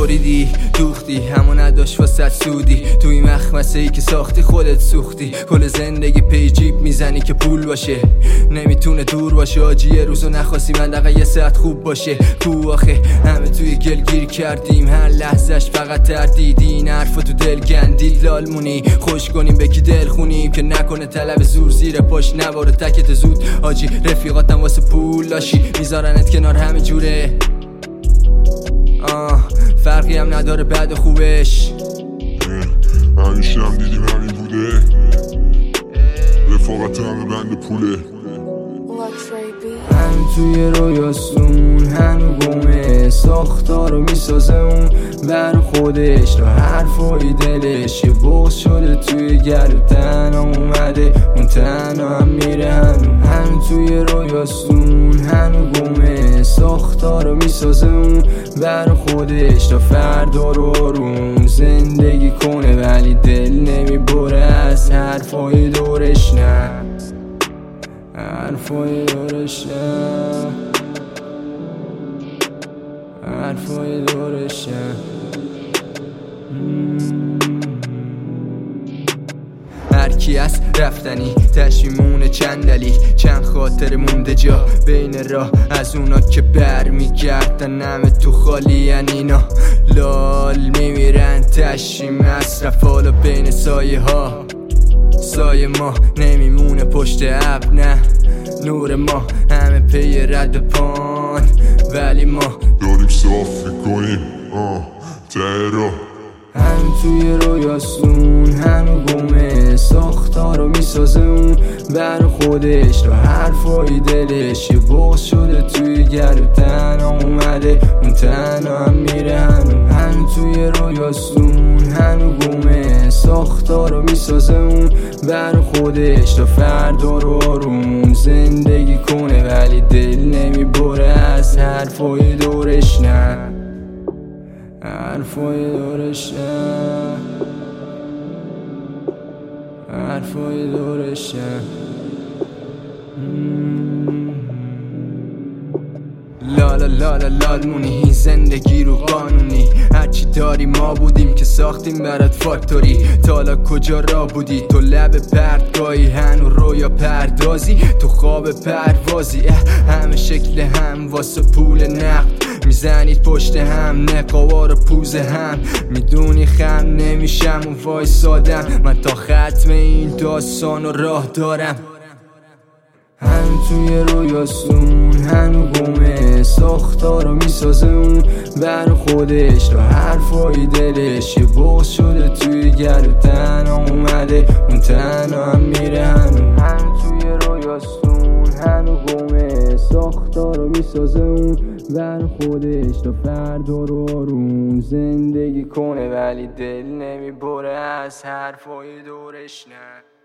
بریدی دوختی همو نداشت واسه سودی توی مخمسه ای که ساختی خودت سوختی کل زندگی پی جیب میزنی که پول باشه نمیتونه دور باشه آجی یه روزو نخواستی من دقیقه یه ساعت خوب باشه کو آخه همه توی گل گیر کردیم هر لحظهش فقط تردیدی این حرفا تو دل گندید لالمونی خوش کنیم به کی دل خونیم که نکنه طلب زور زیر پاش نباره تکت زود آجی رفیقاتم واسه پول لاشی میذارنت کنار همه جوره فرقی هم نداره بعد خوبش همیشه هم دیدیم همین بوده رفاقت همه بند پوله همین توی رویاستون هنو گمه ساختارو میسازه اون بر خودش تا حرفای دلش یه بغض شده توی گلو تنها اومده اون تنها هم میره همین توی رویاستون هنو گمه ساختارو میسازه اون بر خودش تا فردا رو آروم زندگی کنه ولی دل نمیبره از حرفای دورش نه حرفای دورش نه حرفای دورش نه هرکی از رفتنی تشیمون چند دلیل چند خاطر مونده جا بین راه از اونا که بر میگردن همه تو خالی اینا لال میمیرن تشی مصرف حالا بین سایه ها سایه ما نمیمونه پشت ابر نه نور ما همه پی رد پان ولی ما داریم صاف میکنیم ته راه همین توی رویاستون همه گمه ساختارو میسازه اون بر خودش تا حرفای دلش یه بغض شده توی گلو تنها اومده اون تنها هم میره همین توی رویاستون همه گمه ساختارو میسازه اون بر خودش تا فردا رو آروم زندگی کنه ولی دل نمیبره از حرفای دورش نه حرفای دورش نه حرفای دورش نه لالا لالا لالمونی زندگی رو قانونی هرچی داری ما بودیم که ساختیم برات فاکتوری تالا کجا را بودی تو لب پرتگاهی هنو رویا پردازی تو خواب پروازی همه شکل هم واسه پول نقد میزنید پشت هم نقاوار پوزه هم میدونی خم نمیشم و وای سادم من تا ختم این داستان و راه دارم همین توی رویاستون هنو گمه ساختارو میسازه اون بر خودش تا حرفای دلش یه بغض شده توی گلو تنها اومده اون تنها هم میره همین توی رویاستون هنو گمه ساختارو میسازه اون بر خودش تا فردا رو آروم زندگی کنه ولی دل نمیبره از حرفای دورش نه